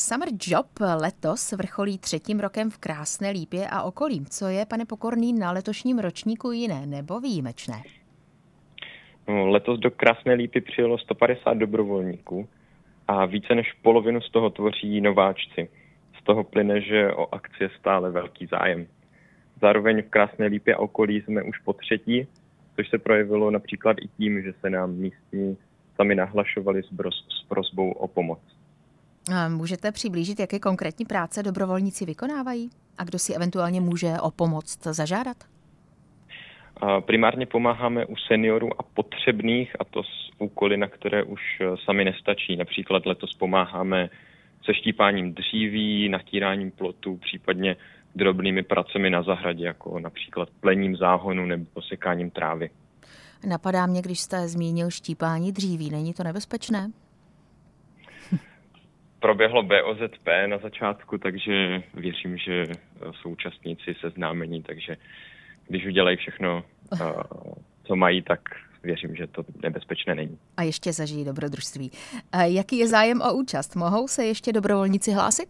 Summer Job letos vrcholí 3. rokem v Krásné Lípě a okolí. Co je, pane Pokorný, na letošním ročníku jiné nebo výjimečné? No, letos do Krásné Lípy přijelo 150 dobrovolníků a více než polovinu z toho tvoří nováčci. Z toho plyne, že o akci je stále velký zájem. Zároveň v Krásné Lípě a okolí jsme už po třetí, což se projevilo například i tím, že se nám místní sami nahlašovali s prosbou o pomoc. Můžete přiblížit, jaké konkrétní práce dobrovolníci vykonávají? A kdo si eventuálně může o pomoc zažádat? Primárně pomáháme u seniorů a potřebných, a to s úkoly, na které už sami nestačí. Například letos pomáháme se štípáním dříví, natíráním plotů, případně drobnými pracemi na zahradě, jako například plením záhonu nebo posekáním trávy. Napadá mě, když jste zmínil štípání dříví. Není to nebezpečné? Proběhlo BOZP na začátku, takže věřím, že jsou účastníci seznámení, takže když udělají všechno, co mají, tak věřím, že to nebezpečné není. A ještě zažijí dobrodružství. Jaký je zájem o účast? Mohou se ještě dobrovolníci hlásit?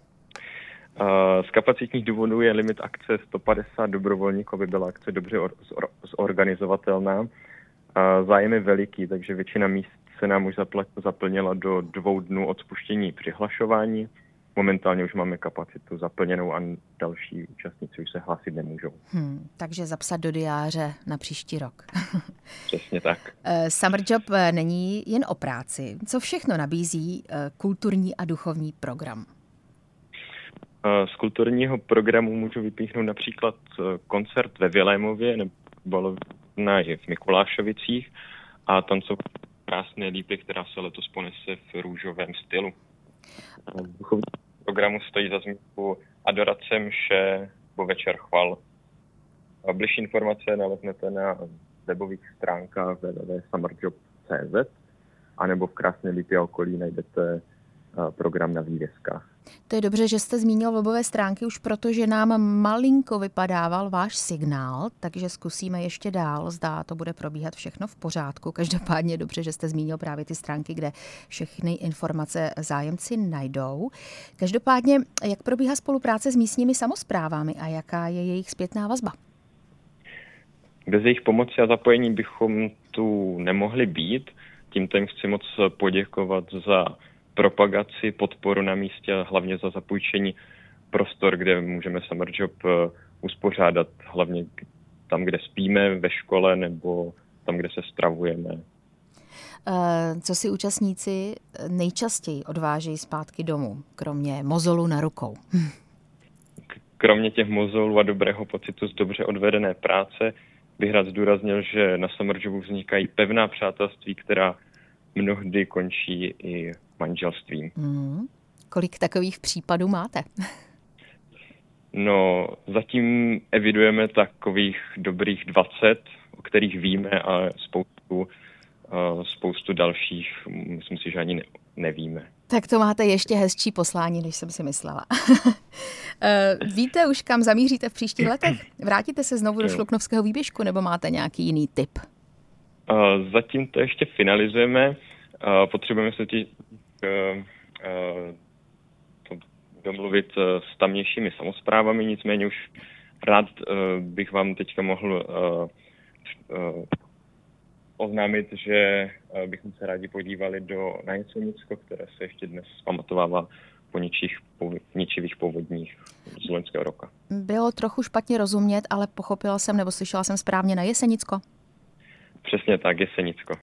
Z kapacitních důvodů je limit akce 150 dobrovolníků, aby byla akce dobře zorganizovatelná. Zájem je veliký, takže většina míst se nám už zaplnila do 2 dnů od spuštění přihlašování. Momentálně už máme kapacitu zaplněnou a další účastníci už se hlásit nemůžou. Takže zapsat do diáře na příští rok. Přesně tak. Summer Job není jen o práci. Co všechno nabízí kulturní a duchovní program? Z kulturního programu můžu vypíchnout například koncert ve Vilémově nebo v Mikulášovicích a tancování Krásné Lípy, která se letos ponese v růžovém stylu. V duchovním programu stojí za zmínku adorace, mše nebo večer chval. Bližší informace naleznete na webových stránkách www.summerjob.cz a nebo v Krásné Lípě a okolí najdete program na vývězkách. To je dobře, že jste zmínil webové stránky, už protože nám malinko vypadával váš signál, takže zkusíme ještě dál, zdá to bude probíhat všechno v pořádku. Každopádně dobře, že jste zmínil právě ty stránky, kde všechny informace zájemci najdou. Každopádně, jak probíhá spolupráce s místními samosprávami a jaká je jejich zpětná vazba? Bez jejich pomoci a zapojení bychom tu nemohli být. Tímto jim chci moc poděkovat za propagaci, podporu na místě a hlavně za zapůjčení prostor, kde můžeme Summer Job uspořádat, hlavně tam, kde spíme, ve škole nebo tam, kde se stravujeme. Co si účastníci nejčastěji odvážejí zpátky domů, kromě mozolu na rukou? Kromě těch mozolů a dobrého pocitu z dobře odvedené práce bych rád zdůraznil, že na Summer Jobu vznikají pevná přátelství, která mnohdy končí i manželstvím. Kolik takových případů máte? No, zatím evidujeme takových dobrých 20, o kterých víme, a spoustu dalších, myslím si, že ani nevíme. Tak to máte ještě hezčí poslání, než jsem si myslela. Víte už, kam zamíříte v příštích letech? Vrátíte se znovu do Šluknovského výběžku, nebo máte nějaký jiný tip? Zatím to ještě finalizujeme. Potřebujeme se domluvit s tamnějšími samosprávami, nicméně už rád bych vám teďka mohl oznámit, že bychom se rádi podívali na Jesenicko, které se ještě dnes pamatovává po ničivých povodních z loňského roka. Bylo trochu špatně rozumět, ale pochopila jsem nebo slyšela jsem správně na Jesenicko? Přesně tak, Jesenicko.